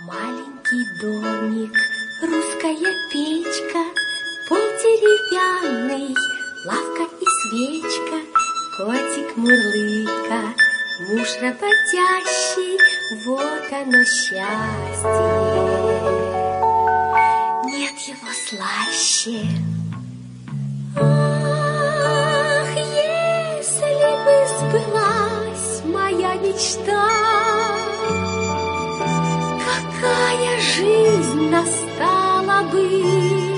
Маленький домик, русская печка, пол деревянный, лавка и свечка, котик мурлыка, муж работящий, вот оно счастье. Нет его слаще. Ах, если бы сбылась моя мечта, какая жизнь настала бы!